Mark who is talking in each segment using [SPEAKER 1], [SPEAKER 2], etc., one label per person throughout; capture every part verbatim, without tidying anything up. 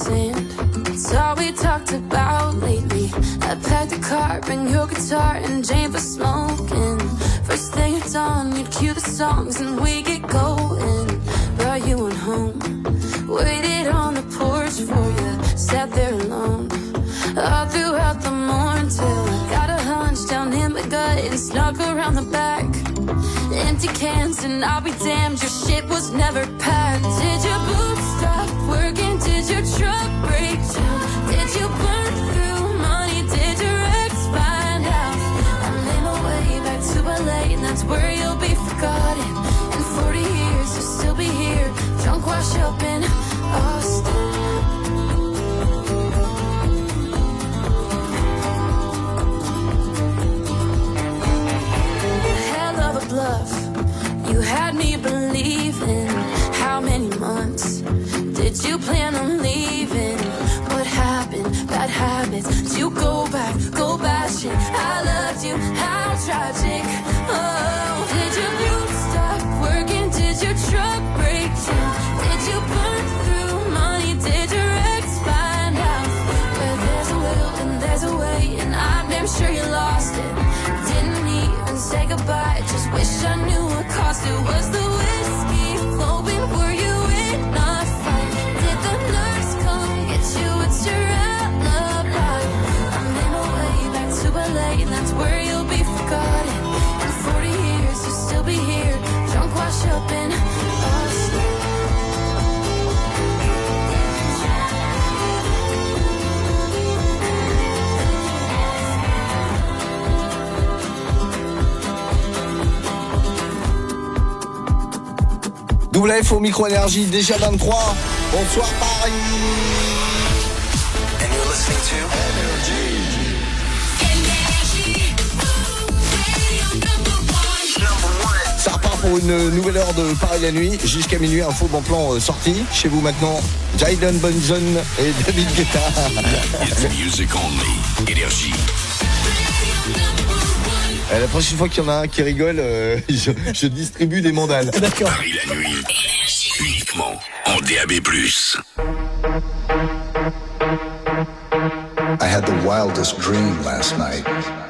[SPEAKER 1] sand. It's all we talked about lately. I packed the car, bring your guitar and Jane for smoking. First thing at dawn, you'd cue the songs and we get going. But you went home, waited on the porch for you, sat there alone all throughout the morning till I got a hunch down in my gut and snuck around the back. Empty cans and I'll be damned, your shit was never packed. Did your boots stop working? Did your truck break down? Did you burn through money? Did your ex find out? I made my way back to L A and that's where you'll be forgotten. In forty years you'll still be here, drunk wash up in Austin. Bluff. You had me believing. How many months did you plan on leaving? What happened? Bad habits. Did you go back? Go bashing. I loved you. How tragic. Oh, did your boots stop working? Did your truck break down? Did you burn through money? Did your ex find out? Where there's a will and there's a way, and I'm damn sure you lost it. Didn't even say goodbye. Just wish I knew what caused it. Was the whiskey flowing? Were you in a fight? Did the nurse come get you? It's your alibi. I'm in my way back to L A and that's where you'll be forgotten. In forty years you'll still be here, drunk wash up in Austin.
[SPEAKER 2] Double F au micro énergie, déjà vingt-trois. Bonsoir Paris.
[SPEAKER 3] And you're listening to
[SPEAKER 2] Ça repart pour une nouvelle heure de Paris la nuit. Jusqu'à minuit, un faux bon plan euh, sorti. Chez vous maintenant, Jayden Bunson et David Guetta.
[SPEAKER 4] It's music only. Énergie.
[SPEAKER 2] Et la prochaine fois qu'il y en a un qui rigole, euh, je, je distribue des mandales.
[SPEAKER 4] D'accord. Paris la nuit. Énergie. Uniquement en D A B plus.
[SPEAKER 5] I had the wildest dream last night.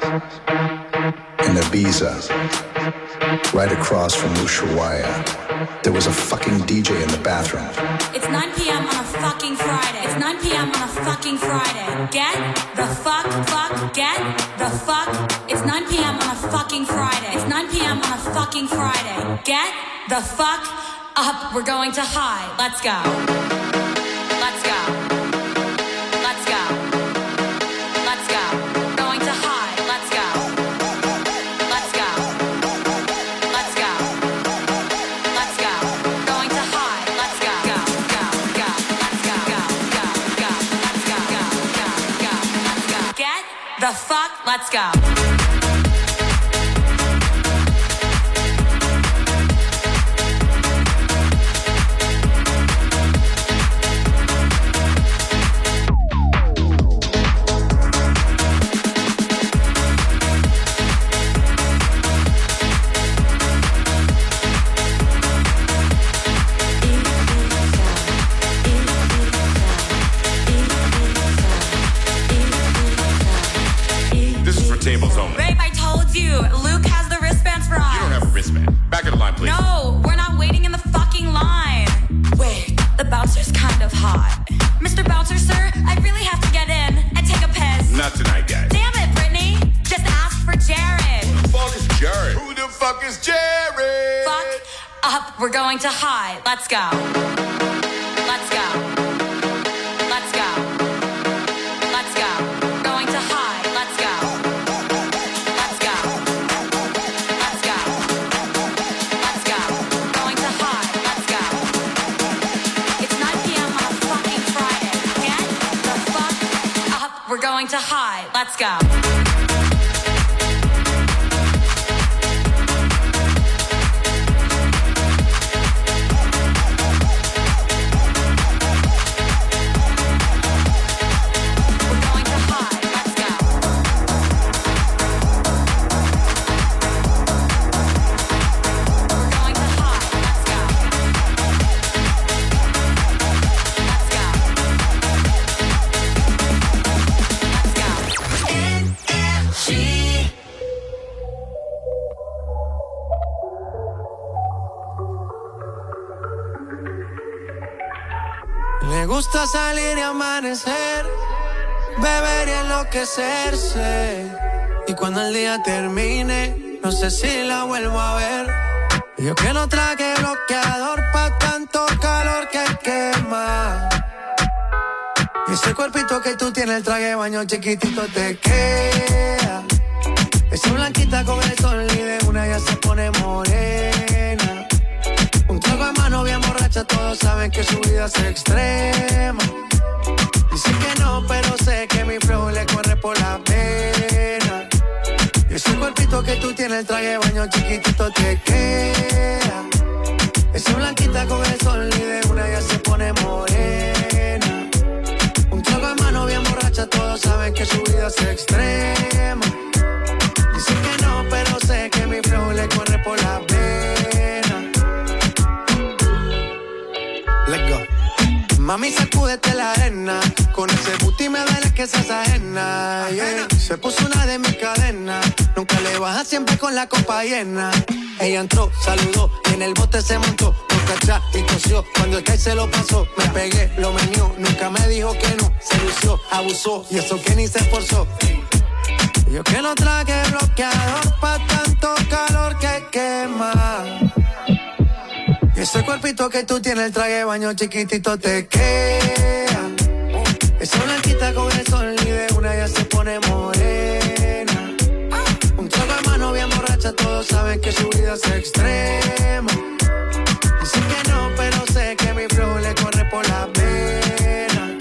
[SPEAKER 5] In Ibiza, right across from Ushuaia, there was a fucking D J in the bathroom.
[SPEAKER 6] It's nine p.m. on a fucking Friday. It's nine p.m. on a fucking Friday. Get the fuck, fuck, get the fuck. It's nine p.m. on a fucking Friday. It's nine p.m. on a fucking Friday. Get the fuck up. We're going to high. Let's go. Let's go. Let's go. Let's go. Going to high. Let's go. Let's go. Let's go. Let's go. Going to high. Let's go. Go. Go. Go. Let's go. Go. Go. Go. Let's go. Go. Go. Go. Let's go. Get the fuck. Let's go.
[SPEAKER 4] Tables only.
[SPEAKER 6] Babe, I told you. Luke has the wristbands for us.
[SPEAKER 4] You don't have a wristband. Back of the line, please.
[SPEAKER 6] No, we're not waiting in the fucking line. Wait, the bouncer's kind of hot. Mister Bouncer, sir, I really have to get in and take a piss.
[SPEAKER 4] Not tonight, guys.
[SPEAKER 6] Damn it, Brittany. Just ask for Jared.
[SPEAKER 4] Who the fuck is Jared? Who the fuck is Jared?
[SPEAKER 6] Fuck up. We're going to high. Let's go. Let's go. Let's go. Let's go. Going to high. Let's go. Let's go. Let's go. Let's go. Going to high. Let's go. It's nine p.m. on a fucking Friday. Get the fuck up. We're going to high. Let's go.
[SPEAKER 3] gusta salir y amanecer, beber y enloquecerse. Y cuando el día termine, no sé si la vuelvo a ver. Yo que no traje bloqueador pa' tanto calor que quema. Y ese cuerpito que tú tienes, el traje de baño chiquitito te queda. Esa blanquita con el sol y de una ya se pone morena. Un trago de mano bien borracha, todos saben que su vida es extrema. Dicen que no, pero sé que mi flow le corre por la pena. Y ese cuerpito que tú tienes, el traje de baño chiquitito te queda. Esa blanquita con el sol y de una ya se pone morena. Un trago de mano bien borracha, todos saben que su vida es extrema. Dicen que no, pero sé que mi flow le corre por la pena. Let's go. Mami, sacúdete la arena. Con ese booty me duele que seas ajena, yeah. Se puso una de mis cadenas. Nunca le baja, siempre con la copa llena. Ella entró, saludó y en el bote se montó. Boca atrás y tosió. Cuando el que se lo pasó, me pegué, lo menió. Nunca me dijo que no. Se lució, abusó y eso que ni se esforzó. Yo que no traje bloqueador pa' tanto calor que quema. Y ese cuerpito que tú tienes, el traje de baño chiquitito te queda. Esa blanquita con el sol y de una ya se pone morena. Un trago de mano bien borracha, todos saben que su vida es extrema. Dicen que no, pero sé que mi flow le corre por la pena.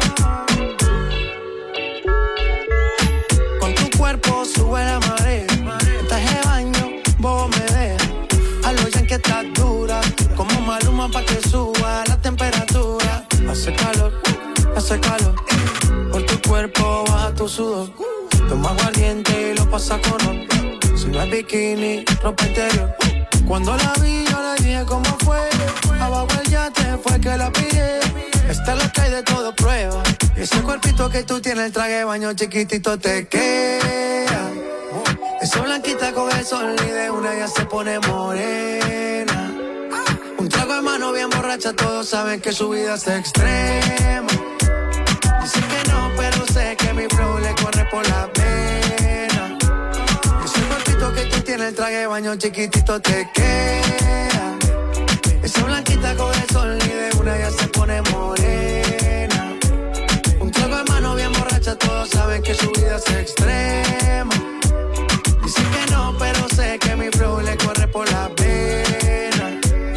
[SPEAKER 3] Con tu cuerpo sube la marea. En traje de baño, vos me dejas. A lo ya que estás dura, como Maluma pa' que suba la temperatura. Hace calor, hace calor. Por tu cuerpo baja tu sudor. Toma aguardiente y lo pasa con ron. Si no es bikini, ropa interior. Cuando la vi yo le dije cómo fue. Abajo el yate fue que la pillé. Esta la trae de todo prueba. Y ese cuerpito que tú tienes, el traje de baño chiquitito te queda. Esa blanquita con el sol y de una ya se pone morena. Un trago de mano bien borracha, todos saben que su vida es extrema. Dicen que no, pero sé que mi flow le corre por la pena. Ese cuerpito que tú tienes, el traje de baño chiquitito te queda. Esa blanquita con el sol y de una ya se pone morena. Un trago de mano bien borracha, todos saben que su vida es extrema. Dicen que no, pero sé que mi flow le corre por la pena.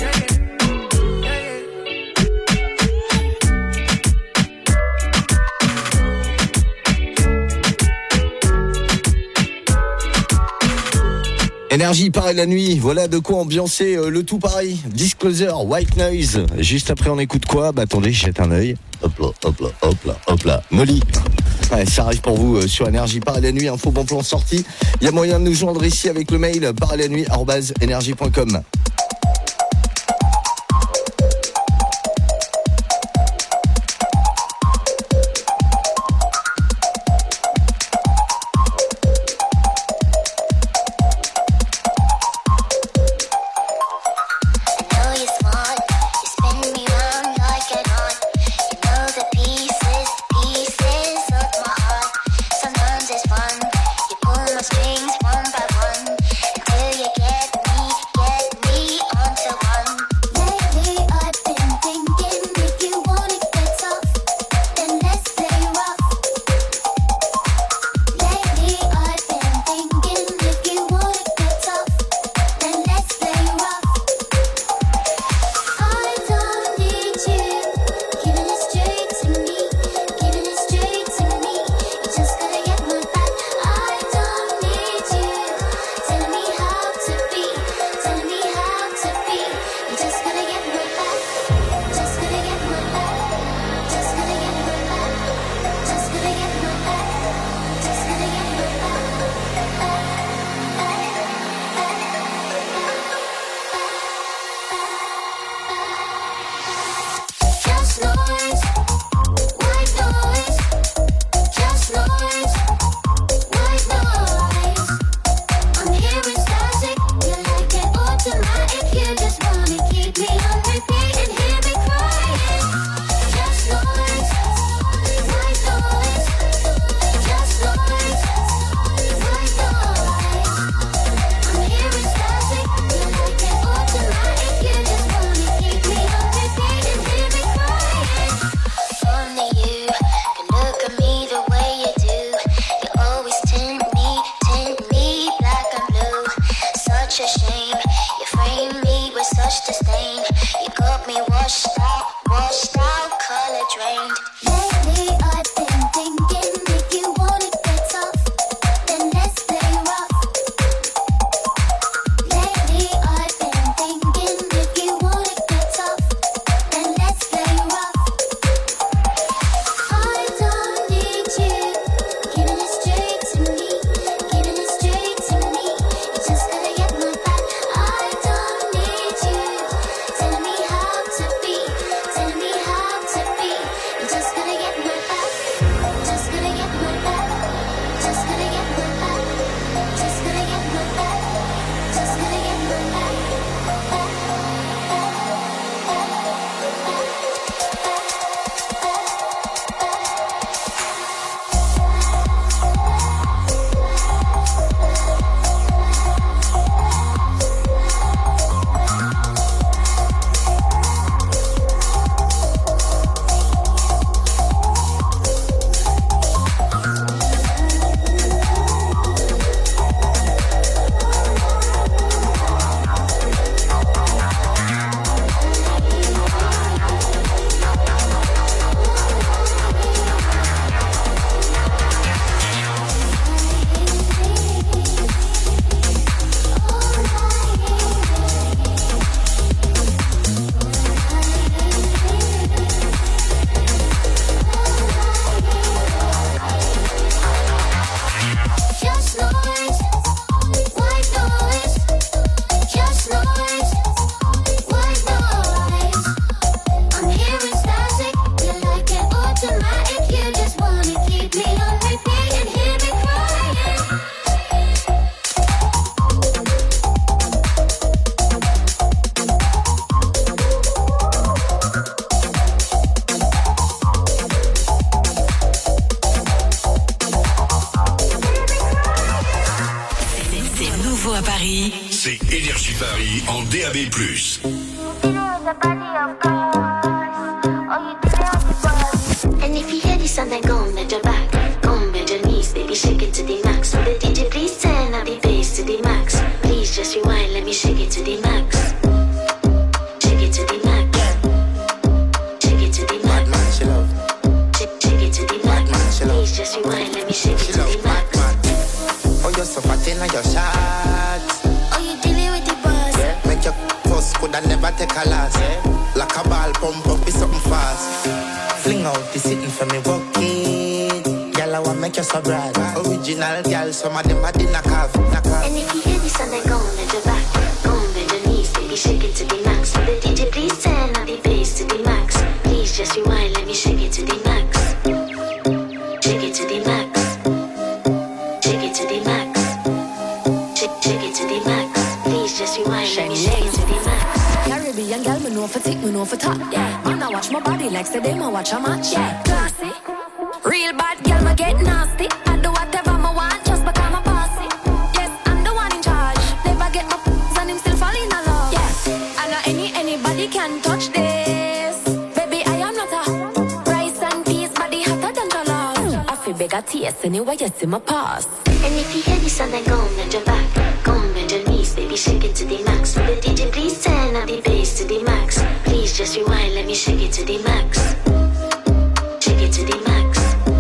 [SPEAKER 2] Énergie Paris la nuit, voilà de quoi ambiancer euh, le tout Paris. Disclosure, White Noise. Juste après on écoute quoi? Bah attendez, je jette un œil. Hop là, hop là, hop là, hop là. Molly. Ouais, ça arrive pour vous euh, sur Énergie Paris la nuit, info bon plan sorti. Il y a moyen de nous joindre ici avec le mail parislanuit arobase énergie point com.
[SPEAKER 7] Strings one by one until you get me, get me.
[SPEAKER 6] Paris,
[SPEAKER 4] c'est Énergie Paris en D A B plus.
[SPEAKER 7] And if you hear this song, then go and bend your back, go and bend your knees, baby, shake it to the max. Will the D J please turn up the bass to the max? Please just rewind, let me shake it to the max. Shake it to the max. Shake it to the max. Shake, shake it to the max. Please just rewind, let me shake it to the max.
[SPEAKER 8] Oh, you're so fat in your shots.
[SPEAKER 7] Oh, you dealing with the boss?
[SPEAKER 8] Yeah. Make your post could I never take a loss. Yeah. Like a ball pump up with something fast. Fling out the sitting for me bucket. Girl, I want make you so bright. Original girl, some of them are the knock off, knock off.
[SPEAKER 7] And if you hear this song, then go and bend your back, go and bend your knees, baby, shake it to the max. Will the D J please turn up the bass to the max? Please just rewind, let me shake it to the max. Shake it to the max. Shake it to the max. Shake, shake it to the max. Please just rewind, let me shake it to the max.
[SPEAKER 1] Caribbean girl, me know for tick, me know for top. Yeah, man, I watch my body like say they ma watch a match. Yeah, classy, real bad girl, me get nasty. I do whatever me want just because I'm bossy. Yes, I'm the one in charge. Never get my p***s and him still fall in love. Yes, I know any anybody can touch this. Baby, I am not a rice and peas, body hotter than jollof. I feel big at taste anyway, you see my pass.
[SPEAKER 7] And if you hear this song, then go and bend your back, go and bend your knees, baby, shake it to the max. Will the D J please turn up the bass to the max? Please just rewind, let me shake it to the max. Shake it to the max.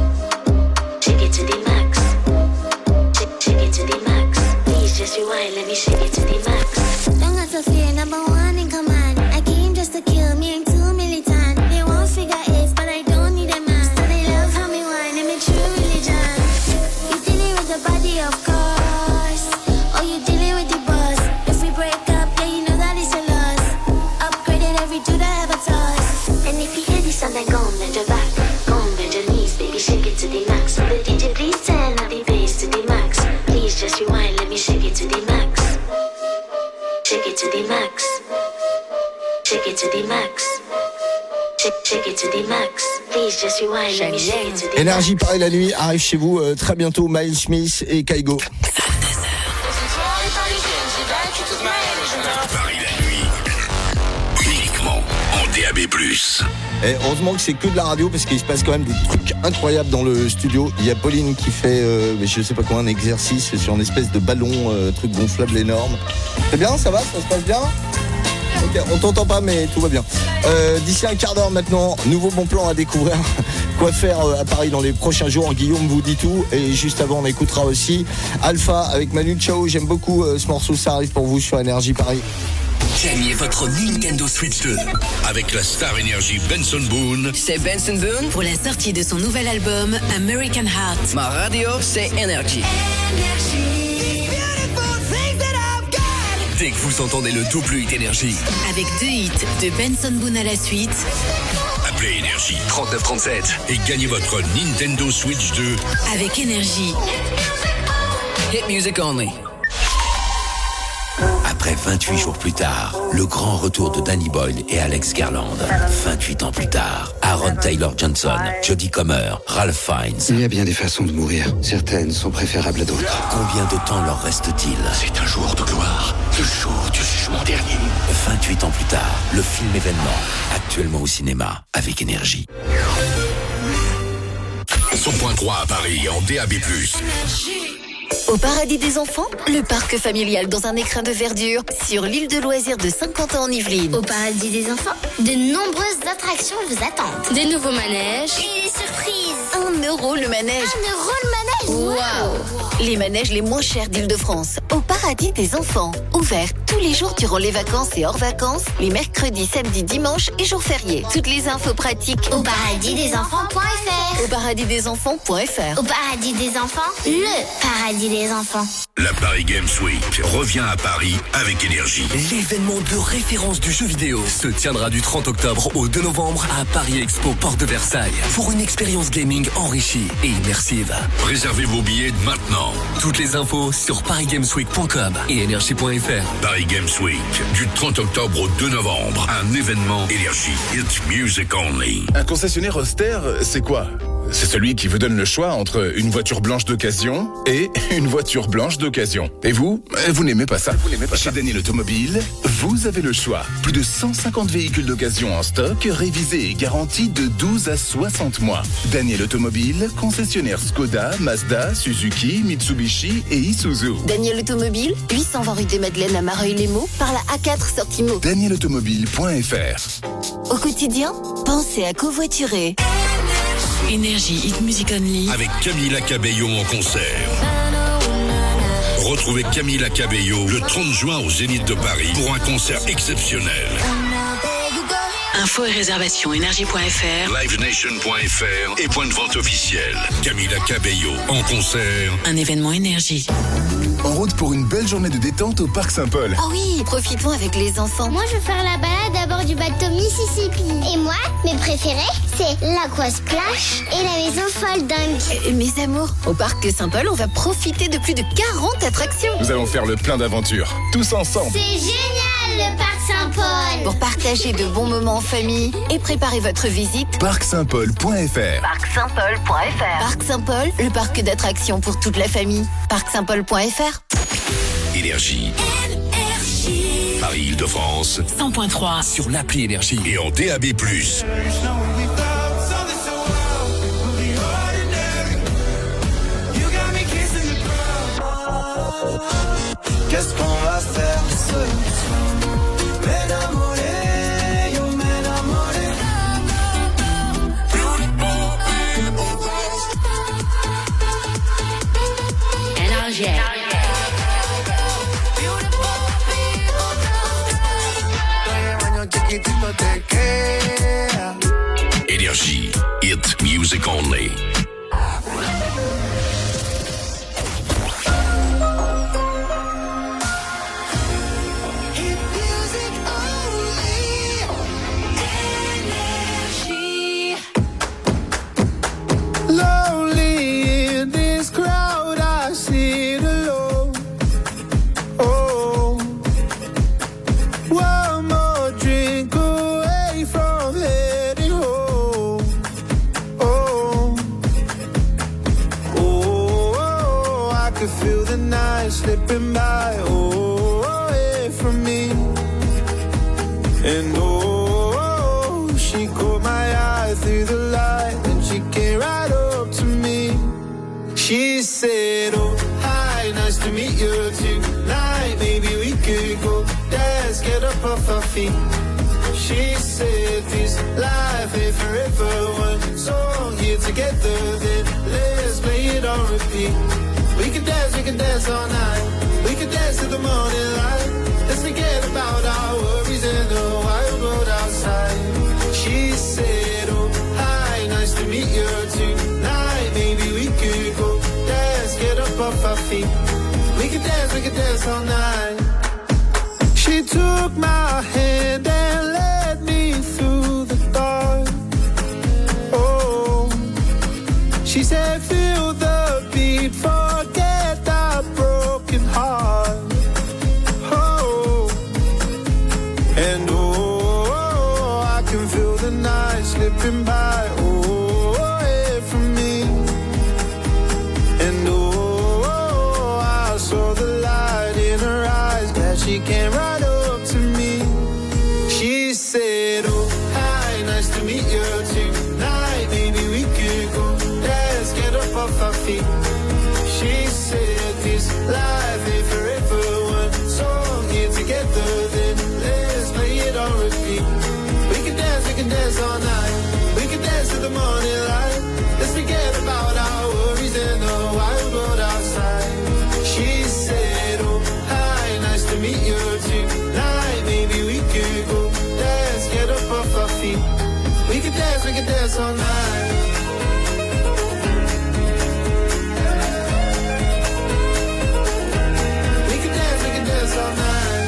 [SPEAKER 7] Shake it to the max. Shake, shake it to the max. Please just rewind, let me shake it to the max.
[SPEAKER 9] Don't got to fear, number one in command. I came just to kill me, I'm too militant. They won't figure it, but I don't need a man. So they love how me whine, I'm a true religion. You dealing with the body, of course. Oh, you dealing with the boss. If we break up, yeah, you know that it's a loss. Upgraded every dude I ever toss.
[SPEAKER 7] And if you hear this song, then go and bend your back, go and bend your knees, baby, shake it to the max. Will the D J please turn up the bass to the max? Please just rewind, let me shake it to the max. Shake it to the max. Shake it to the max. Shake, shake it to the max. Please just rewind, let me shake it to the max.
[SPEAKER 2] Énergie Paris la nuit arrive chez vous euh, très bientôt. Miles Smith et Kaigo.
[SPEAKER 4] Paris la nuit, uniquement en D A B plus.
[SPEAKER 2] Et heureusement que c'est que de la radio parce qu'il se passe quand même des trucs incroyables dans le studio. Il y a Pauline qui fait, euh, je sais pas quoi, un exercice sur une espèce de ballon, euh, truc gonflable énorme. C'est bien, ça va, ça se passe bien? Ok, on t'entend pas mais tout va bien. Euh, d'ici un quart d'heure maintenant, nouveau bon plan à découvrir. Quoi faire à Paris dans les prochains jours. Guillaume vous dit tout. Et juste avant on écoutera aussi Alpha avec Manu Chao. J'aime beaucoup euh, ce morceau, ça arrive pour vous sur Énergie Paris.
[SPEAKER 4] Gagnez votre Nintendo Switch deux avec la star énergie Benson Boone.
[SPEAKER 10] C'est Benson Boone
[SPEAKER 6] pour la sortie de son nouvel album American Heart.
[SPEAKER 10] Ma radio, c'est Énergie.
[SPEAKER 4] Dès que vous entendez le double hit énergie,
[SPEAKER 6] Avec deux hits de Benson Boone à la suite,
[SPEAKER 4] appelez Énergie trente-neuf trente-sept et gagnez votre Nintendo Switch deux
[SPEAKER 6] avec Énergie.
[SPEAKER 10] Hit music only.
[SPEAKER 11] Après vingt-huit jours plus tard, le grand retour de Danny Boyle et Alex Garland. vingt-huit ans plus tard, Aaron Taylor Johnson, Jodie Comer, Ralph Fiennes.
[SPEAKER 12] Il y a bien des façons de mourir. Certaines sont préférables à d'autres.
[SPEAKER 11] Combien de temps leur reste-t-il?
[SPEAKER 4] C'est un jour de gloire, le jour du jugement dernier.
[SPEAKER 11] vingt-huit ans plus tard, le film événement, actuellement au cinéma, avec Énergie.
[SPEAKER 4] cent point trois à Paris en D A B plus.
[SPEAKER 13] Au Paradis des Enfants, le parc familial dans un écrin de verdure sur l'île de loisirs de Saint-Quentin en Yvelines.
[SPEAKER 9] Au Paradis des Enfants, de nombreuses attractions vous attendent. Des nouveaux manèges et des surprises.
[SPEAKER 13] Un euro le manège.
[SPEAKER 9] Un euro le manège.
[SPEAKER 13] Waouh! Les manèges les moins chers d'Île-de-France. Au Paradis des Enfants. Ouvert tous les jours durant les vacances et hors vacances, les mercredis, samedis, dimanches et jours fériés. Toutes les infos pratiques
[SPEAKER 9] Au paradis des enfants point f r.
[SPEAKER 13] au paradis des enfants point f r.
[SPEAKER 9] Au Paradis des Enfants, le paradis des enfants.
[SPEAKER 4] La Paris Games Week revient à Paris avec Énergie.
[SPEAKER 14] L'événement de référence du jeu vidéo se tiendra du trente octobre au deux novembre à Paris Expo Porte de Versailles pour une expérience gaming enrichie et immersive.
[SPEAKER 4] Réservez vos billets maintenant.
[SPEAKER 14] Toutes les infos sur paris games week point com et énergie point f r.
[SPEAKER 4] Paris Games Week, du trente octobre au deux novembre, un événement Énergie. It's music only.
[SPEAKER 15] Un concessionnaire austère, c'est quoi? c'est celui qui vous donne le choix entre une voiture blanche d'occasion et une voiture blanche d'occasion. Et vous, vous n'aimez pas ça. Vous n'aimez pas Chez ça. Daniel Automobile, vous avez le choix. Plus de cent cinquante véhicules d'occasion en stock, révisés et garantis de douze à soixante mois. Daniel Automobile, concessionnaire Skoda, Mazda, Suzuki, Mitsubishi et Isuzu.
[SPEAKER 13] Daniel Automobile, huit cent vingt rue des Madeleines à Mareuil-les-Maux, par la A quatre sortie Meaux.
[SPEAKER 15] daniel automobile point f r.
[SPEAKER 13] Au quotidien, pensez à covoiturer.
[SPEAKER 16] Énergie Hit Music Only.
[SPEAKER 4] Avec Camila Cabello en concert. Retrouvez Camila Cabello le trente juin au Zénith de Paris pour un concert exceptionnel.
[SPEAKER 16] Infos et réservations énergie point f r,
[SPEAKER 4] live nation point f r et point de vente officiel. Camila Cabello en concert.
[SPEAKER 16] Un événement énergie.
[SPEAKER 15] En route pour une belle journée de détente au Parc Saint-Paul.
[SPEAKER 13] Ah oui, profitons avec les enfants.
[SPEAKER 9] Moi, je veux faire la balade à bord du bateau Mississippi. Et moi, mes préférés, c'est l'Aqua Splash et la maison folle dingue.
[SPEAKER 13] Et mes amours, au Parc Saint-Paul, on va profiter de plus de quarante attractions.
[SPEAKER 15] Nous allons faire le plein d'aventures, tous ensemble.
[SPEAKER 9] C'est génial, le Parc Saint-Paul.
[SPEAKER 13] Pour partager de bons moments en famille et préparer votre visite,
[SPEAKER 15] parc saint paul point f r.
[SPEAKER 13] parc saint paul point f r. Parc Saint-Paul, le parc d'attractions pour toute la famille. parc saint paul point f r.
[SPEAKER 4] Énergie. Énergie. Paris-Île-de-France.
[SPEAKER 16] cent point trois.
[SPEAKER 4] Sur l'appli Énergie. Et en D A B plus.
[SPEAKER 3] Qu'est-ce qu'on va faire ce soir? M'enamoré, yo m'enamoré.
[SPEAKER 16] Énergie.
[SPEAKER 4] Énergie. Hit music only.
[SPEAKER 3] Slipping by, oh, away from me. And oh, she caught my eye through the light, and she came right up to me. She said, oh, hi, nice to meet you tonight. Maybe we could go dance, get up off our feet. She said, this life ain't forever. One song here together, then let's play it on repeat. We can dance, we can dance all night. We can dance to the morning light. Let's forget about our worries and the wild world outside. She said, oh, hi, nice to meet you tonight. Maybe we could go dance, get up off our feet. We can dance, we can dance all night. She took my hand and led me through the dark. Oh, she said, feel the beat, forget that broken heart. Oh, and oh, I can feel the night slipping by, oh, away from me. And oh, I saw the light in her eyes, that she came right up to me. She said, oh, hi, nice to meet you tonight. Maybe we could go dance, get up off our feet. She said, this life ain't forever. One song here together, then let's play it on repeat. We can dance, we can dance all night. We can dance to the morning light. Let's forget about our worries and the wild world outside. She said, oh, hi, nice to meet you tonight. Maybe we could go dance, get up off our feet. We can dance, we can dance all night. We can dance, we can dance all night.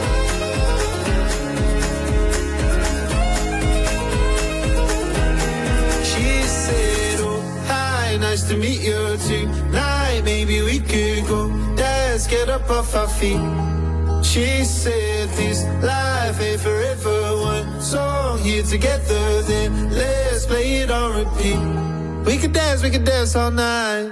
[SPEAKER 3] She said, oh, hi, nice to meet you tonight. Maybe we could go dance, get up off our feet. She said, this life ain't forever. One song here together, then let's play it on repeat. We could dance, we could dance all night.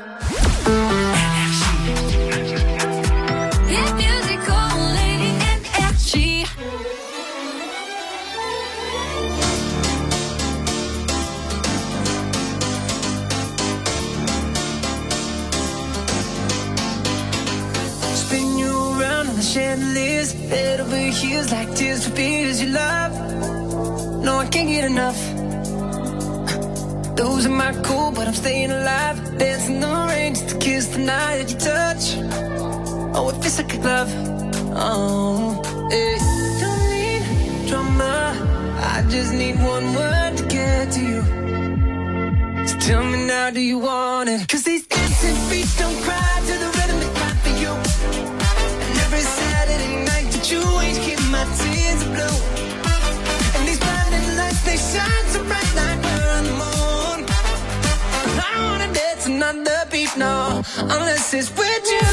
[SPEAKER 1] Hit music only, Energy.
[SPEAKER 17] Spin you around on the chandeliers, head over heels like tears for fears you love. No, I can't get enough. Losing my cool, but I'm staying alive. Dancing in the rain just to kiss the night that you touch. Oh, it feels like a glove. Oh, hey. Don't need drama, I just need one word to get to you. So tell me now, do you want it? Cause these dancing feet don't cry to the rhythm they cry for you. And every Saturday night that you ain't keep my tears blue. And these blinding lights, they shine so bright like we're on the moon. I don't wanna dance another beat, no, unless it's with you.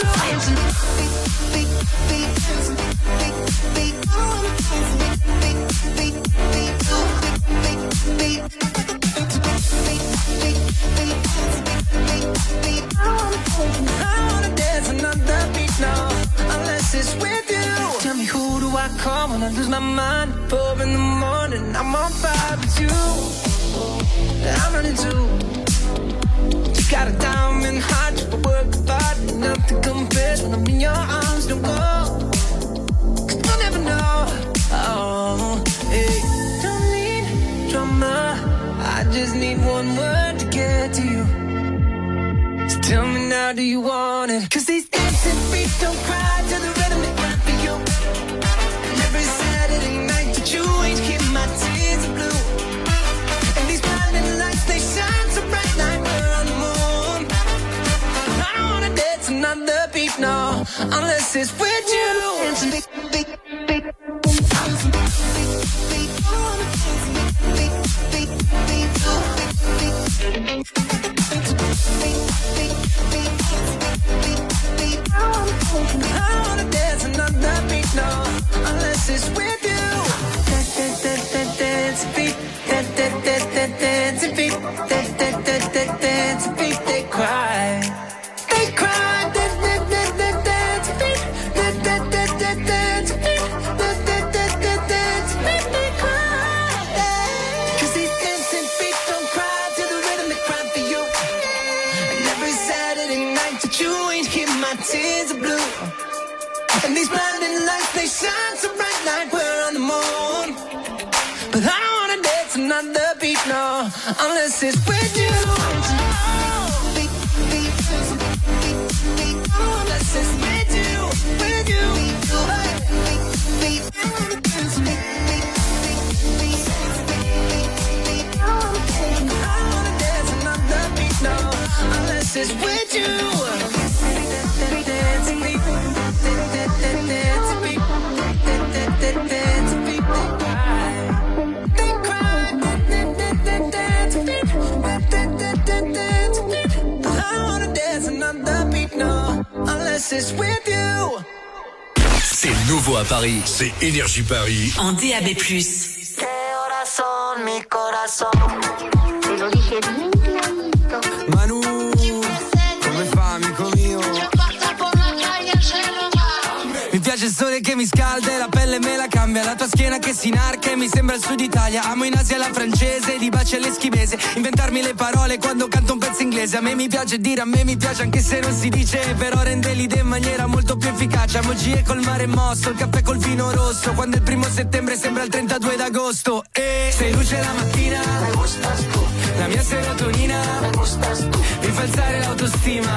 [SPEAKER 17] I wanna dance another beat, no, unless it's with you. Tell me, who do I call when I lose my mind? Four in the morning, I'm on fire with you. I'm running too. You got a diamond heart, you work hard, nothing compares when I'm in your arms. Don't go, cause you'll never know. Oh, hey. Don't need drama, I just need one word to get to you. So tell me now, do you want it? Cause these dancing feet don't cry to the rhythm they cry for you. And every Saturday night that you ain't keep my tears blue. And these blinding lights, they shine so bright like we're on the moon. I don't wanna dance another beat, no, unless it's with you. Big, big, big, I wanna dance another beat, no, unless it's with you. Dance beat, dance beat, dance beat, they cry, they cry. Dance beat, dance beat, dance beat, they cry. Cause these dancing feet don't cry to the rhythm they cry for you. And every Saturday night that you ain't keep my tears blue. And these blinding lights, they shine so bright like we're on the moon. But I don't wanna dance another beat, no, unless it's with you. Unless it's with you, with you. I wanna dance another beat, no, unless it's with you. Dance beat, dance beat, dance beat, they cry. Dance beat, dance beat. I wanna dance another beat, no, unless it's with you.
[SPEAKER 14] C'est nouveau à Paris, c'est Énergie Paris.
[SPEAKER 16] En D A B plus.
[SPEAKER 3] Corazón, mi corazón.
[SPEAKER 9] Te lo dije bien clarito.
[SPEAKER 17] Manu, come fa, amico mio? Mi piace il sole che mi scalda e la pelle me la cambia. La tua schiena che si inarca e mi sembra il sud Italia. Amo in Asia la francese, di baci all'eschimese. Inventarmi le parole quando canto un pezzo inglese. A me mi piace dire, a me mi piace anche se non si dice. Però rende l'idea in maniera molto più efficace. Amo G E col mare mosso, il caffè col vino rosso. Quando il primo settembre sembra il trentadue d'agosto. E sei luce la mattina, la mia serotonina mi fa alzare l'autostima.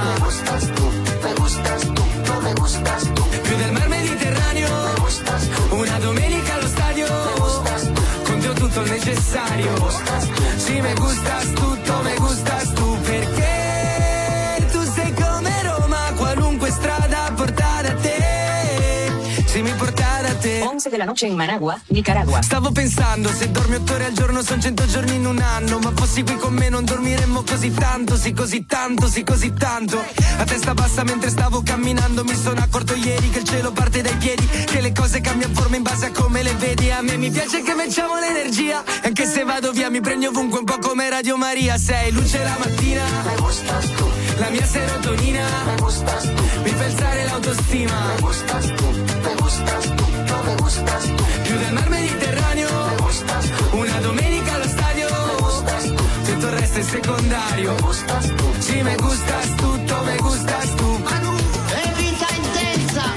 [SPEAKER 17] Più del mar Mediterraneo, una domenica allo stadio, con te ho tutto il necessario. Si me gustas tutto, me gustas tu, perché tu sei come Roma, qualunque strada porta da te. Se mi porta da te.
[SPEAKER 18] onze della noche in Managua, Nicaragua.
[SPEAKER 17] Stavo pensando, se dormi otto ore al giorno sono cento giorni in un anno. Ma fossi qui con me non dormiremmo così tanto, sì così tanto, sì così tanto. A testa bassa mentre stavo camminando mi sono accorto ieri che il cielo parte dai piedi, che le cose cambiano forma in base a come le vedi. A me mi piace che facciamo l'energia, anche se vado via mi prendi ovunque un po' come Radio Maria. Sei luce la mattina, me gustas tu. La mia serotonina, me gustas tu. Mi fa alzare l'autostima, me gustas tu, me gustas tu, no me gustas tu. Più del mar Mediterraneo, me gustas tu. Una domenica allo stadio, me gustas tu. Tutto il resto è secondario, me gustas tu. Sì, me gustas tutto, me gustas tu.
[SPEAKER 19] È vita intensa,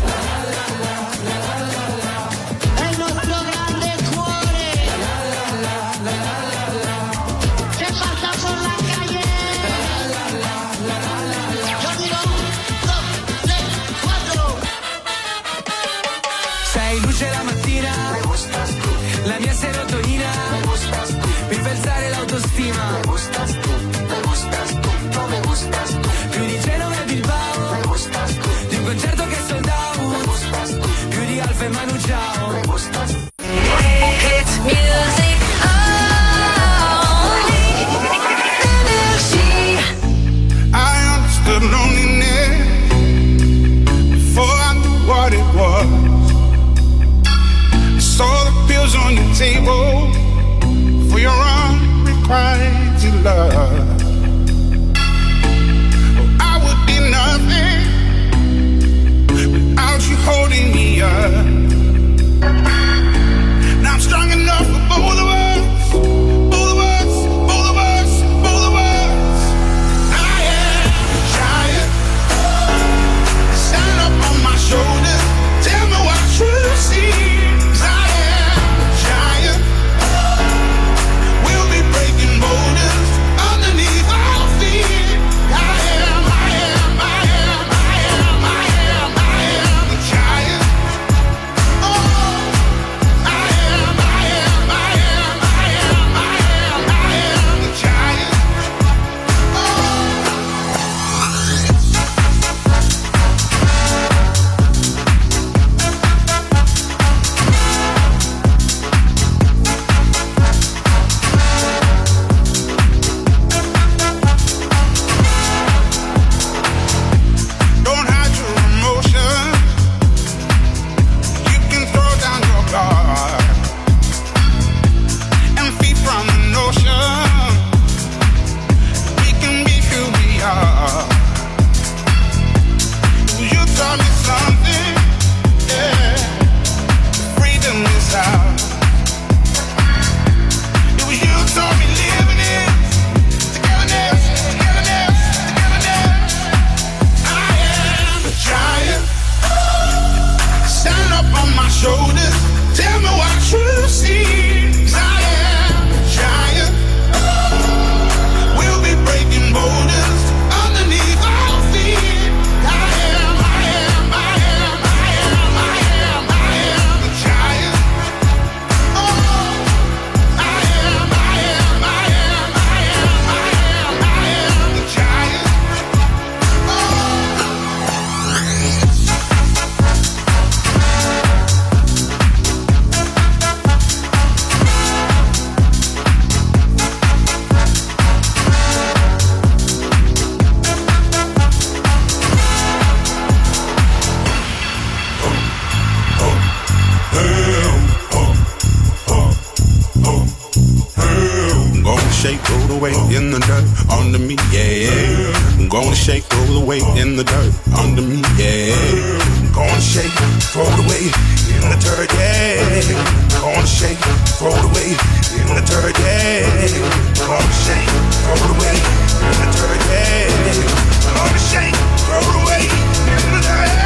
[SPEAKER 19] è il nostro grande cuore, che passa por la calle. Yo digo, dos, tres, cuatro.
[SPEAKER 17] Sei luce la mattina,
[SPEAKER 19] Me gustas tú,
[SPEAKER 17] la mia serotonina,
[SPEAKER 19] me gustas tú,
[SPEAKER 17] mi fa alzare l'autostima.
[SPEAKER 19] me gustas tú, me gustas tú, no me gustas tú,
[SPEAKER 17] Più di Genova e Bilbao,
[SPEAKER 19] me gustas tú,
[SPEAKER 17] di un concerto che è sold
[SPEAKER 19] me
[SPEAKER 17] out,
[SPEAKER 19] gustas tú,
[SPEAKER 17] più di Alfa e Manu Ciao.
[SPEAKER 19] me gustas tú.
[SPEAKER 1] Hit music only.
[SPEAKER 20] I understood loneliness before I knew what it was. I saw the pills on your table for your unrequited love. Oh, I would be nothing without you holding me up. Now I'm strong enough for both of us, both of us, both of us, both of us. I am a giant. Stand up on my shoulders. Tell me what you see. 'Cause I am a giant. We'll be breaking boulders underneath our feet. I am, I am, I am, I am, I am, I am a giant. Oh, I am, I am, I am, I am, I am, I am a giant. Don't hide your emotion. You can throw down your guard and feed from an ocean. We can be who we are. You taught me something, yeah. Freedom is ours. It was you who taught me living it. Togetherness, togetherness, togetherness. I am a giant. Stand up on my shoulders. Tell me what you see. 'Cause I am a giant. We'll be breaking boulders underneath our feet. I am, I am, I am, I am, I am, I am a giant. Oh, I am, I am, I am, I am, I am, I am a giant. I'm gonna shake, roll the weight in the dirt under me, yeah. I'm gonna shake, roll the weight in the dirt under me, yeah. I'm gonna shake, throw the weight in the dirt, yeah. I'm gonna shake, throw the weight in the dirt, yeah. I'm gonna shake, throw the weight in the dirt, yeah. I'm gonna shake, throw the weight in the dirt.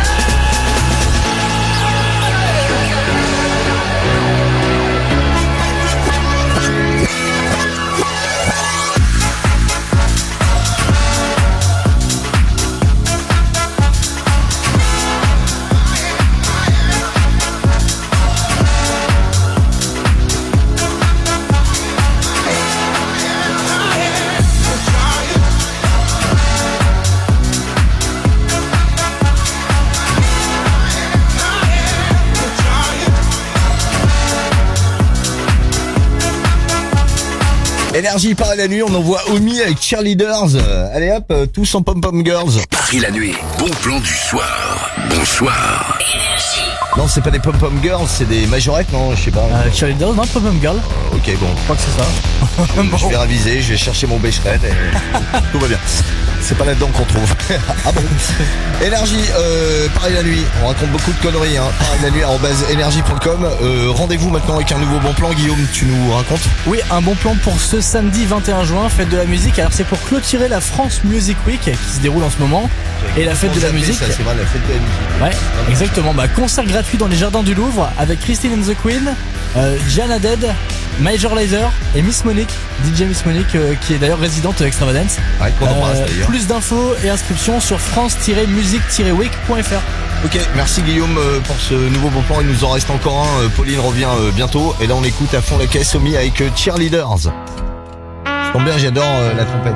[SPEAKER 2] Énergie Paris la nuit, on envoie Omi avec Cheerleaders. Euh, allez hop, euh, tous en pom-pom girls.
[SPEAKER 4] Paris la nuit, bon plan du soir. Bonsoir.
[SPEAKER 2] Non, c'est pas des pom-pom girls, c'est des majorettes, non, je sais pas.
[SPEAKER 21] Euh, Cheerleaders, non, pom-pom girl.
[SPEAKER 2] Euh, ok, bon.
[SPEAKER 21] Je crois que c'est ça.
[SPEAKER 2] Je, je vais réviser, je vais chercher mon becherel et tout va bien. C'est pas là-dedans qu'on trouve. Ah bon. Énergie, euh, Paris la nuit, on raconte beaucoup de conneries, hein. Paris la nuit, arobase énergie point com. Euh, rendez-vous maintenant avec un nouveau bon plan. Guillaume, tu nous racontes?
[SPEAKER 21] Oui, un bon plan pour ce samedi vingt et un juin, fête de la musique. Alors c'est pour clôturer la France Music Week qui se déroule en ce moment. Et la fête de la musique.
[SPEAKER 2] Ça, c'est vrai, la fête de la musique.
[SPEAKER 21] Ouais, exactement. Bah, concert gratuit dans les jardins du Louvre avec Christine and the Queen, euh, Gianna Dead, Major Lazer et Miss Monique, D J Miss Monique, euh, qui est d'ailleurs résidente Extravagance.
[SPEAKER 2] Ouais, qu'on embrasse
[SPEAKER 21] euh,
[SPEAKER 2] d'ailleurs.
[SPEAKER 21] Plus d'infos et inscriptions sur france tiret musique tiret week point f r.
[SPEAKER 2] Ok, merci Guillaume euh, pour ce nouveau bon plan. Il nous en reste encore un. Euh, Pauline revient euh, bientôt. Et là, on écoute à fond la caisse Omi avec euh, Cheerleaders. Ça tombe bien, j'adore euh, la trompette.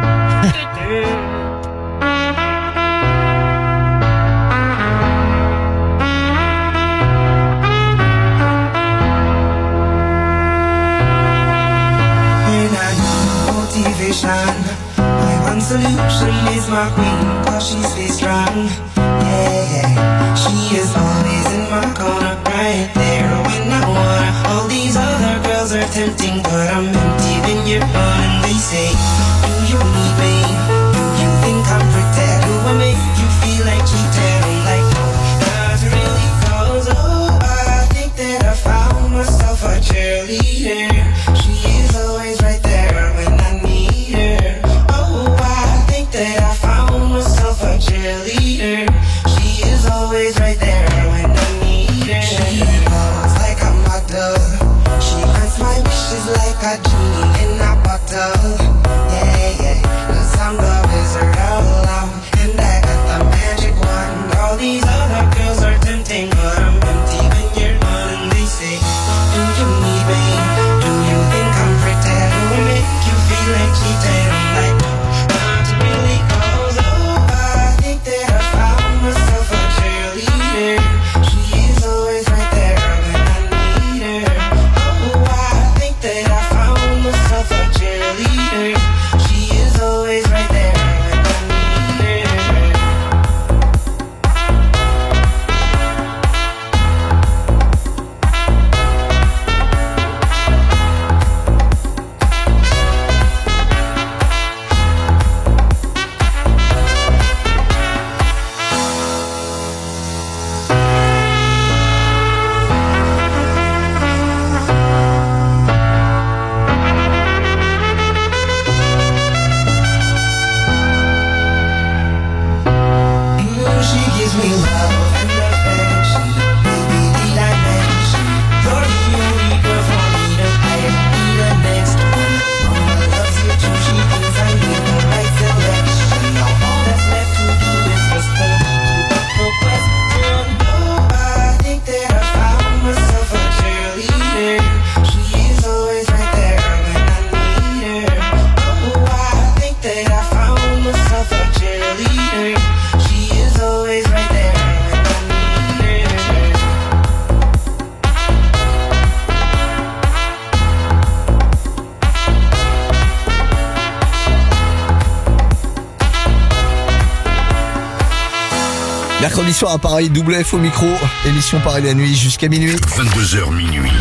[SPEAKER 17] My one solution is my queen, cause she stays strong. Yeah, yeah. She is always in my corner, right there when I wanna. All these other girls are tempting, but I'm empty when you're gone. And they say, do you need me? Do you think I'm pretty? Do I make you feel like cheating? I'm like, no, not really, cause oh, I think that I found myself a cheerleader. She is always right there when I need her. Oh, I think that I found myself a cheerleader. She is always right there when I need her. She knows like a model. She grants my wishes like a genie in a bottle. Yeah, yeah, cause I'm the wizard all along. And I got the magic wand. All these other girls are tempting, but I'm empty when you're gone. And they say, do you need me? Do you think I'm pretty? Do I make you feel like cheating? I'm like, not really, cause oh, I think that I found myself a cheerleader. She is always right there when I need her. Oh, I think that I found myself a cheerleader. She is always right there when I need her. Ooh, she gives me love and affection, baby, the dimension. You're the only girl for me to I be the next one. Mama loves you too, she thinks I need the right selection. Now all that's left to do is respond to the question. Oh, I think that I found myself a cheerleader. She is always right there when I need her. Oh, I think that I found myself a cheerleader. She is always right there when I need her.
[SPEAKER 2] Mercredi soir à Paris, double F au micro. Émission Paris la nuit jusqu'à minuit.
[SPEAKER 4] vingt-deux heures minuit.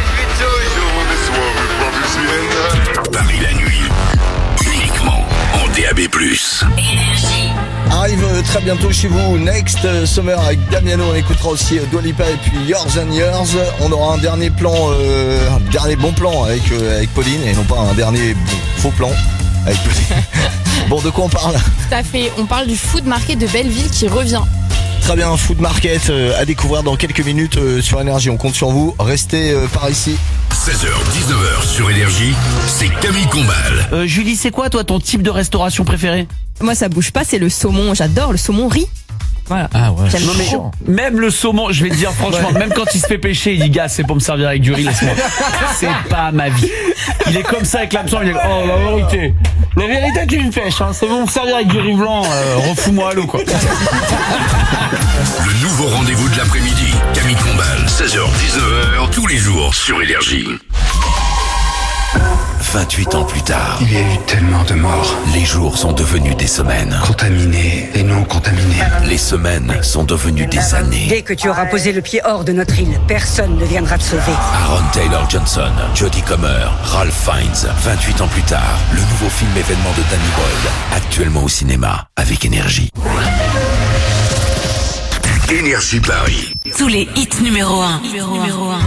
[SPEAKER 4] Paris la nuit. Uniquement en D A B plus.
[SPEAKER 2] Arrive euh, très bientôt chez vous Next euh, Summer avec Damiano. On écoutera aussi euh, Dua Lipa et puis Yours and Yours. On aura un dernier plan, euh, un dernier bon plan avec euh, avec Pauline et non pas un dernier bon, faux plan avec Pauline. Bon, de quoi on parle?
[SPEAKER 22] Tout à fait, on parle du food market de Belleville qui revient.
[SPEAKER 2] Très bien, Food Market euh, à découvrir dans quelques minutes euh, sur Énergie. On compte sur vous. Restez euh, par ici.
[SPEAKER 4] seize heures, dix-neuf heures sur Énergie, c'est Camille Combal.
[SPEAKER 23] Euh, Julie, c'est quoi toi ton type de restauration préféré?
[SPEAKER 22] Moi ça bouge pas, c'est le saumon, j'adore le saumon riz. Voilà.
[SPEAKER 23] Ah ouais.
[SPEAKER 22] J'aime
[SPEAKER 23] Non, mais
[SPEAKER 22] trop.
[SPEAKER 23] même le saumon, je vais te dire franchement, même quand il se fait pêcher, il dit gars, c'est pour me servir avec du riz, laisse-moi. C'est pas ma vie. Il est comme ça avec l'hameçon, il dit oh la vérité. La vérité tu me pêches, hein, c'est bon me servir avec du riz blanc, euh, refous-moi à l'eau quoi.
[SPEAKER 4] Le nouveau rendez-vous de l'après-midi, Camille Combal, seize heures, dix-neuf heures, tous les jours sur Énergie.
[SPEAKER 11] vingt-huit ans plus tard.
[SPEAKER 12] Il y a eu tellement de morts.
[SPEAKER 11] Les jours sont devenus des semaines.
[SPEAKER 12] Contaminés et non contaminés.
[SPEAKER 11] Les semaines sont devenues des années.
[SPEAKER 5] Dès que tu auras posé le pied hors de notre île, personne ne viendra te sauver.
[SPEAKER 11] Aaron Taylor Johnson, Jodie Comer, Ralph Fiennes. vingt-huit ans plus tard, le nouveau film événement de Danny Boyle. Actuellement au cinéma, avec Énergie.
[SPEAKER 4] Énergie Paris.
[SPEAKER 16] Tous les hits numéro un. Numéro un.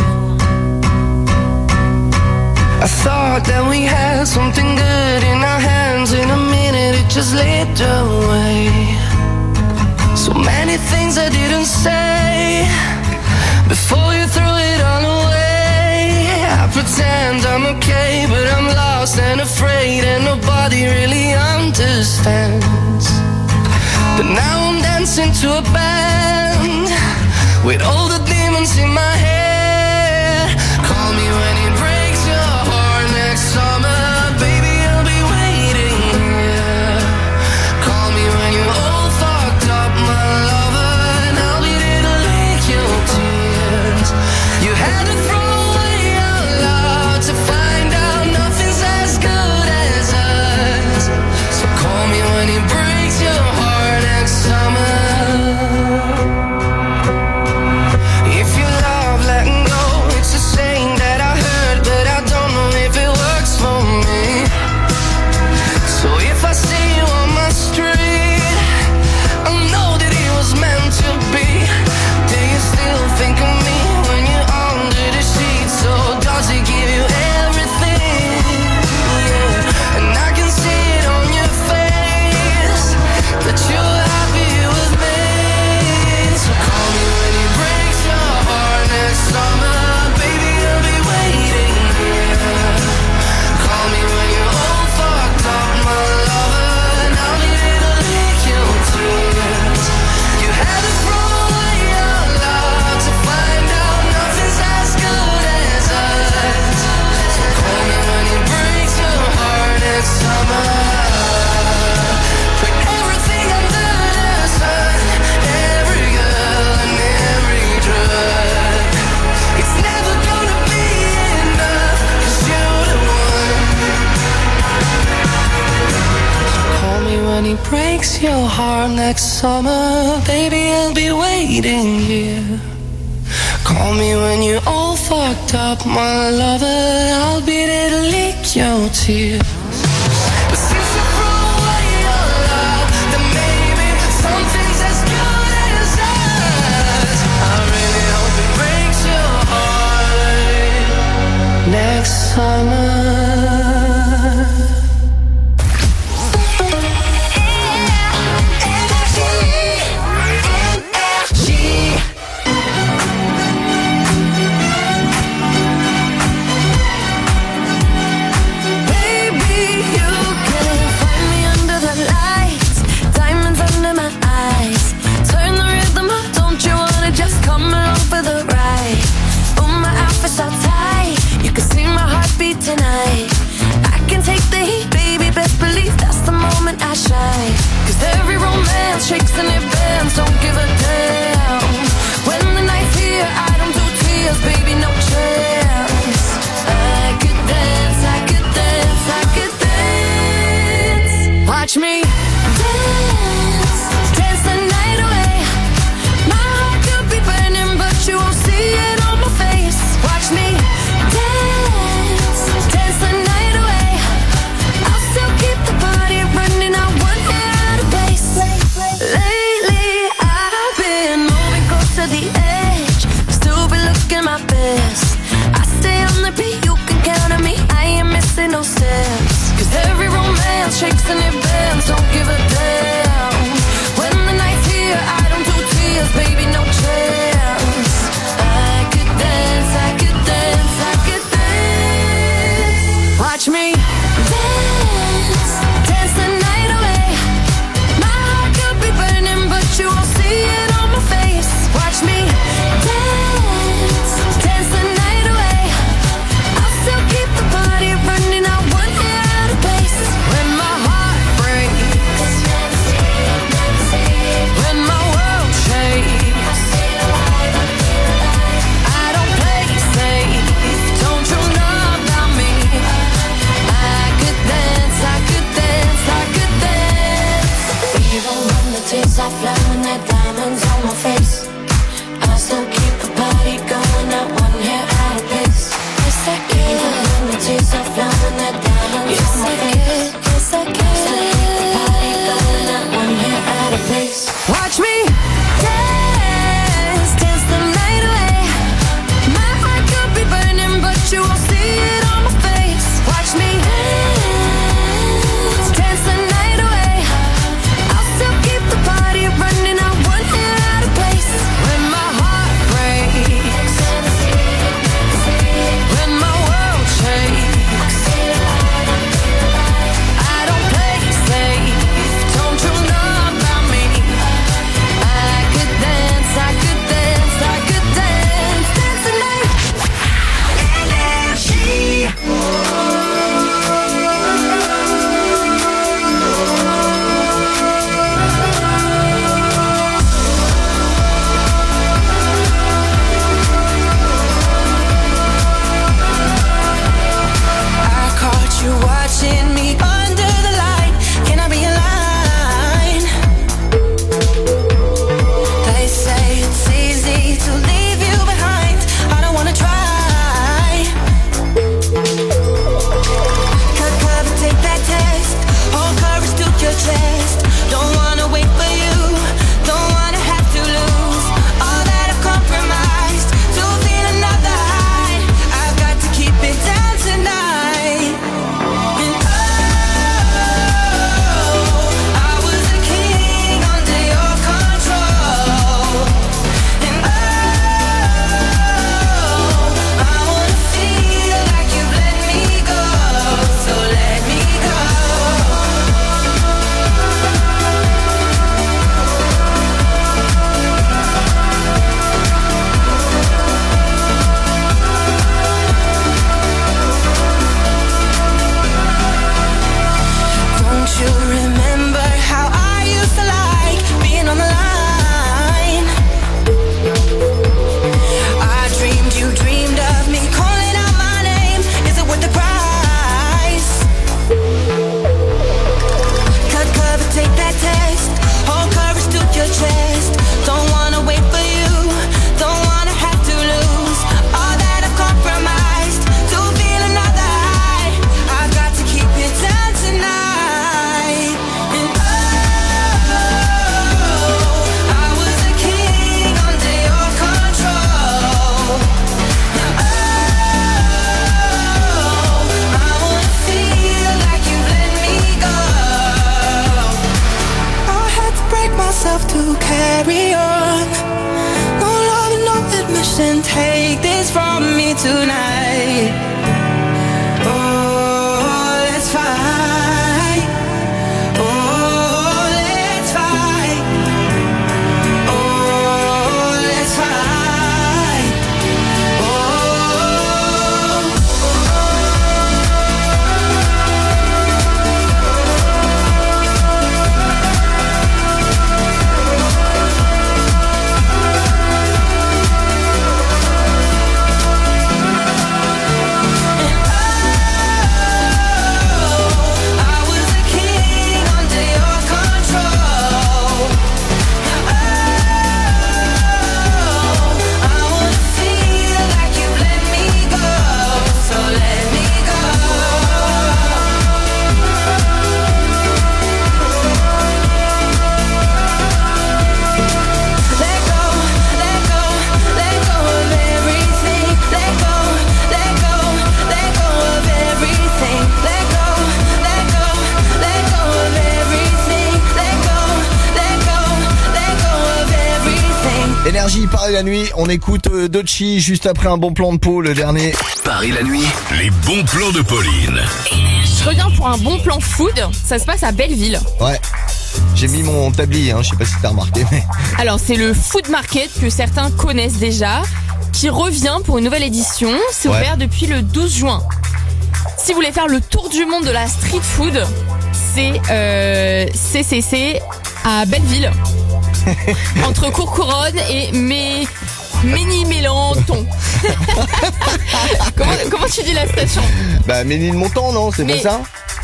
[SPEAKER 17] I thought that we had something good in our hands. In a minute it just slipped away. So many things I didn't say before you threw it all away. I pretend I'm okay, but I'm lost and afraid, and nobody really understands. But now I'm dancing to a band with all the demons in my head. Call me when it breaks your heart next summer, baby, I'll be waiting here. Call me when you're all fucked up, my lover, and I'll be there to lick your tears. You had to throw away our love to find out nothing's as good as us. So call me when it breaks your heart next summer. If you love letting go, it's a saying that I heard, but I don't know if it works for me. So if I see you on my street, I know that it was meant to be. Do you still think of me when you're under the sheets? So does it give you everything? Yeah, and I can see it on your face that you're happy with me. So call me when it breaks your heart next summer, baby, I'll be waiting here. Call me when you're all fucked up, my lover, and I'll be there to lick your tears. You had to throw away your love to find out nothing's as good as us. So call me when it breaks your heart next summer. Put everything under the sun, every girl and every drug. It's never gonna be enough, 'cause you're the one. Call me when he breaks your heart next summer, baby, I'll be waiting here. Call me when you're all fucked up, my lover, I'll be there to lick your tears. But since you threw away your love, then maybe something's as good as us. I really hope it breaks your heart next summer. Baby, you can find me under the lights, diamonds under my eyes. Turn the rhythm up, don't you wanna just come along for the ride? Oh, my outfit's so tight, you can see my heartbeat tonight. I can take the heat, baby, best believe that's the moment I shine. 'Cause every romance shakes and it bends, don't give a damn. When the night's here, I don't do tears, baby, no chance. I could dance, I could dance, I could dance. Watch me dance, dance the night away. My heart could be burning, but you won't see it on my face. Watch me dance, dance the night away. I'll still keep the party running, I want it out of place. Late
[SPEAKER 1] when the tears are flowing, the diamonds on my face. I still keep the party going, not one hair out of place. Yes, I can. Even when the tears are flowing, the diamonds yes, on my I face. Can. Yes, I can. Still keep the party going, not one hair out of place.
[SPEAKER 6] Watch me dance, dance the night away. My heart could be burning, but you won't see it on my face. Watch me dance, dance the night away. I'll still keep the party running, not one hair out of place. When my heart breaks, when my world shakes, I don't play safe. Don't you know about me? I could dance, I could dance, I could dance, dance the night. Energy. I caught you watching me under the light. Can I be a line? They say it's easy to leave you behind. I don't wanna try. Cut cover, take that test. Hold courage to your chest. Don't wanna wait for you. Don't wanna have to lose all that I've compromised to feel another high. I've got to keep it down tonight. And oh, I was a king under your control. And oh, I wanna feel like you've let me go. So let me go. Don't you remember how I used to like being on the line? I dreamed you dreamed of me calling out my name. Is it worth the price? Cut cover, take that test. Hold courage to your chest. Don't wanna wait for you. Don't wanna have to lose all that I've compromised to feel another high. I've got to keep it down tonight. And oh, I was a king under your control. Now oh, I wanna feel like you've let me go. I had to break myself to carry on. No love, no admission. Take this from me tonight. Oh, let's fight. Oh, let's fight. Oh, let's fight.
[SPEAKER 2] Énergie, Paris la nuit, on écoute euh, Dochi juste après un bon plan de Pau, le dernier.
[SPEAKER 4] Paris la nuit, les bons plans de Pauline.
[SPEAKER 22] Je reviens pour un bon plan food. Ça se passe à Belleville.
[SPEAKER 2] Ouais. J'ai mis mon tablier, hein, je sais pas si t'as remarqué. Mais...
[SPEAKER 22] Alors c'est le Food Market que certains connaissent déjà, qui revient pour une nouvelle édition. C'est
[SPEAKER 2] Ouais.
[SPEAKER 22] ouvert depuis le douze juin. Si vous voulez faire le tour du monde de la street food, c'est euh, C C C à Belleville. Entre Courcouronnes et Mé... Ménilmontant. comment, comment tu dis la station?
[SPEAKER 2] Bah Ménilmontant, non? C'est
[SPEAKER 22] Mais-
[SPEAKER 2] pas ça?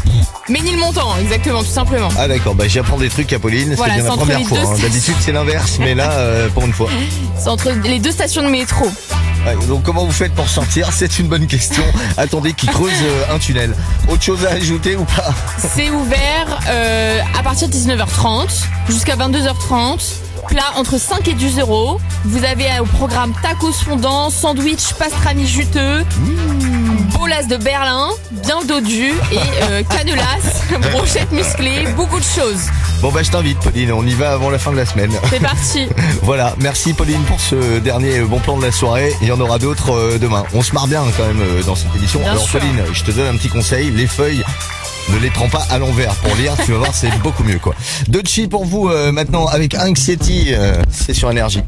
[SPEAKER 22] Ménilmontant, exactement, tout simplement.
[SPEAKER 2] Ah d'accord, bah j'apprends des trucs à Pauline,
[SPEAKER 22] Voilà,
[SPEAKER 2] c'est bien
[SPEAKER 22] c'est
[SPEAKER 2] la
[SPEAKER 22] entre
[SPEAKER 2] première
[SPEAKER 22] les
[SPEAKER 2] fois.
[SPEAKER 22] deux
[SPEAKER 2] hein.
[SPEAKER 22] stations.
[SPEAKER 2] D'habitude c'est l'inverse, mais là, euh, pour une fois.
[SPEAKER 22] C'est entre les deux stations de métro.
[SPEAKER 2] Ouais, donc comment vous faites pour sortir? C'est une bonne question. Attendez, qui creuse euh, un tunnel. Autre chose à ajouter ou pas?
[SPEAKER 22] C'est ouvert euh, à partir de dix-neuf heures trente jusqu'à vingt-deux heures trente. Plat entre cinq et dix euros. Vous avez au programme tacos fondants, sandwich pastrami juteux, mmh. bolas de Berlin, bien dodu et euh, canelas, brochettes musclées, beaucoup de choses.
[SPEAKER 2] Bon bah je t'invite Pauline, on y va avant la fin de la semaine.
[SPEAKER 22] C'est parti.
[SPEAKER 2] Voilà, merci Pauline pour ce dernier bon plan de la soirée. Il y en aura d'autres euh, demain. On se marre bien quand même euh, dans cette émission.
[SPEAKER 22] Bien
[SPEAKER 2] Alors
[SPEAKER 22] sûr.
[SPEAKER 2] Pauline, je te donne un petit conseil, les feuilles, ne les prends pas à l'envers pour lire, tu vas voir, c'est beaucoup mieux quoi. Dochi pour vous euh, maintenant avec Anxiety, euh, c'est sur Énergie.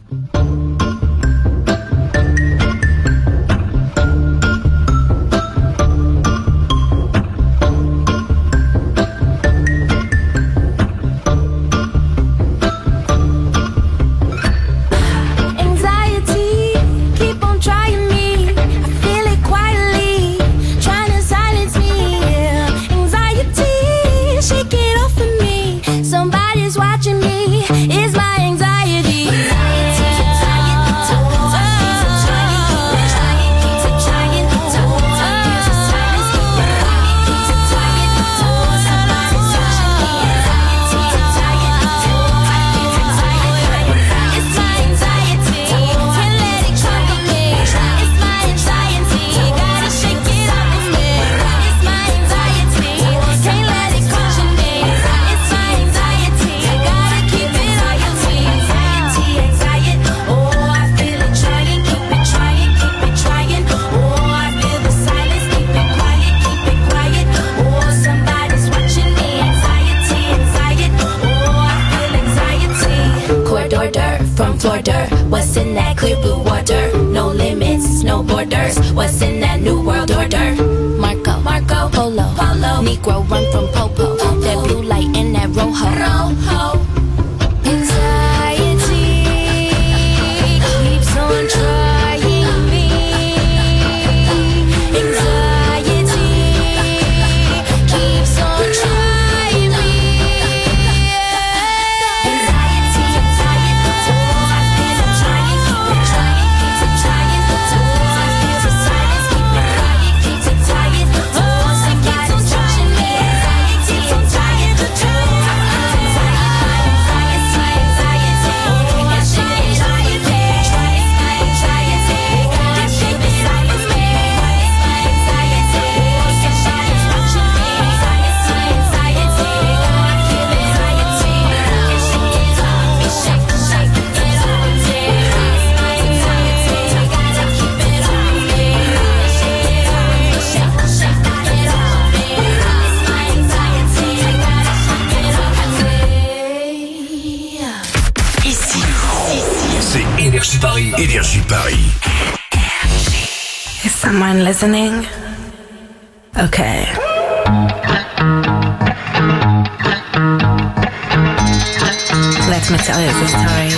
[SPEAKER 9] Anxiety, keep on trying me. I feel it quietly, trying to silence me. Anxiety, shake it off of me. Somebody's watching me. It's my anxiety. From Florida, what's in that clear blue water? No limits, no borders. What's in that new world order? Marco, Marco, Polo, Polo. Negro run from Popo. That blue light in that Rojo. Rojo. Anxiety keeps on trying me. Anxiety keeps on trying me. Anxiety, anxiety, oh, I feel I'm trying, keep it trying, keep it trying, oh, I feel the silence, keep it quiet, keep it tired, oh, somebody's watching me. Anxiety, I'm tired of trying.
[SPEAKER 4] Ici, c'est Énergie Paris. Énergie Paris.
[SPEAKER 7] Is someone listening? Okay. Let me tell you the story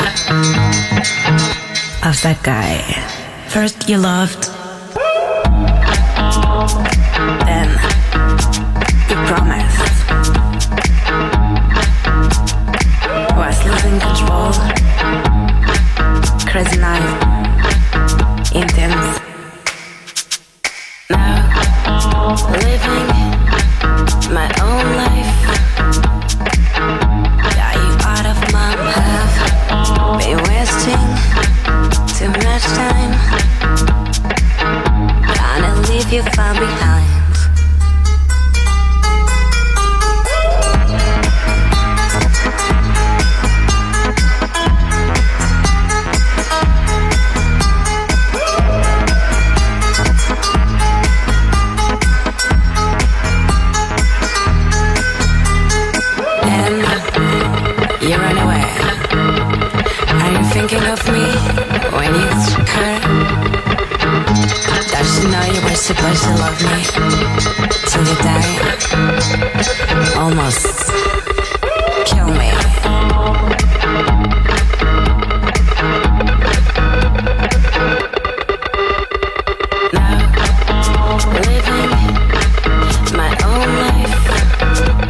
[SPEAKER 7] of that guy. First you loved, then you promised. Was losing control. Crazy night. Intense. Now, living my own life. Got you out of my path. Been wasting too much time. Gonna leave you far behind. You run away. Are you thinking of me when it's her? Does she know you were supposed to love me till you die? Almost kill me. Now, living my own life.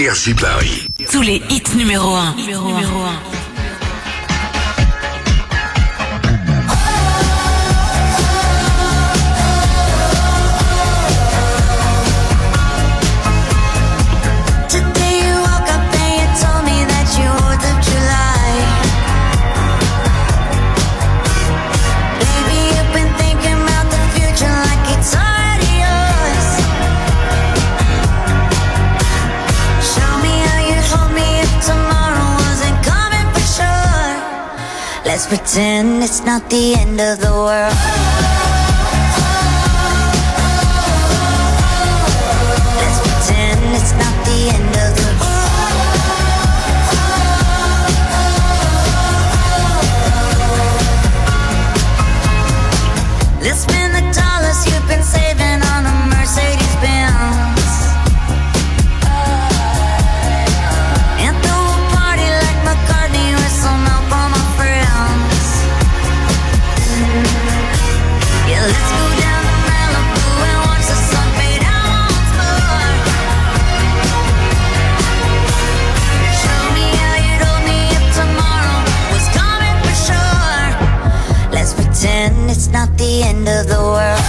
[SPEAKER 4] Énergie Paris.
[SPEAKER 16] Tous les hits numéro un. Numéro un.
[SPEAKER 9] Let's pretend it's not the end of the world. Let's pretend it's not the end of the world. Let's spend the dollars you've been saving on a Mercedes Benz. Let's go down to Malibu and watch the sun fade out once more. Show me how you'd hold me if tomorrow was coming for sure. Let's pretend it's not the end of the world.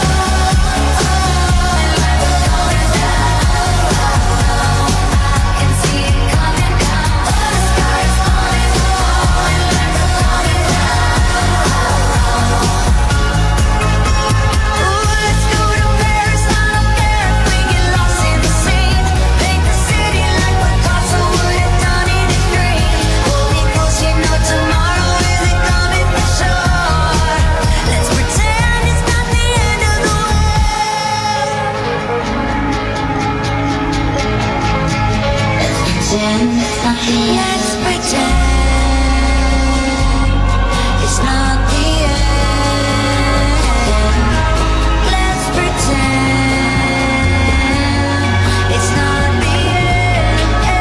[SPEAKER 9] Let's pretend it's not the end. Let's pretend it's not the end.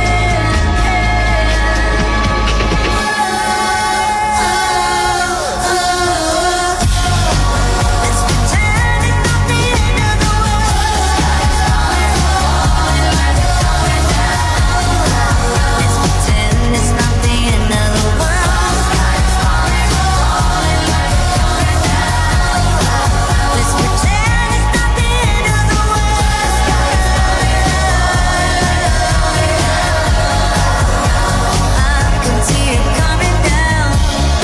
[SPEAKER 9] Let's pretend it's not the end of the it's not the end of the world. Let's pretend it's not the end of the world. I can see it coming down.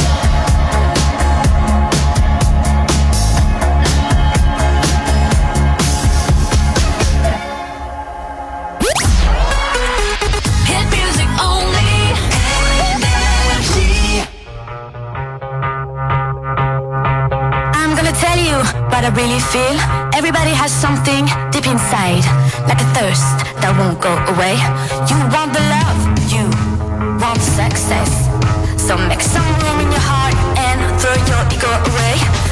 [SPEAKER 9] Hit music only.
[SPEAKER 6] I'm gonna tell you what I really feel. Everybody has something deep inside, like a thirst that won't go away. You want the love, you want success. So make some room in your heart and throw your ego away.